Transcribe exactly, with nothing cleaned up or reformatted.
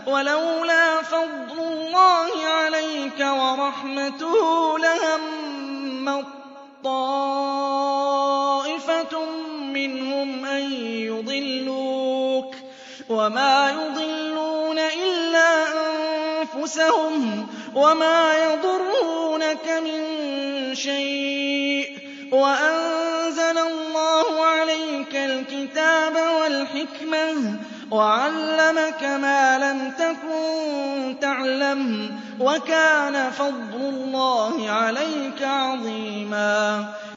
وَلَوْلَا فَضْلُ اللَّهِ عَلَيْكَ وَرَحْمَتُهُ لَهَمَّت طَّائِفَةٌ مِّنْهُمْ أَن يُضِلُّوكَ وَمَا يُضِلُّونَ إِلَّا أَنفُسَهُمْ وَمَا يَضُرُّونَكَ مِن شَيْءٍ ۚ وَأَنزَلَ اللَّهُ عَلَيْكَ الْكِتَابَ وَالْحِكْمَةَ وَعَلَّمَكَ مَا لَمْ تَكُن تَعْلَمُ ۚ وَكَانَ فَضْلُ اللَّهِ عَلَيْكَ عَظِيمًا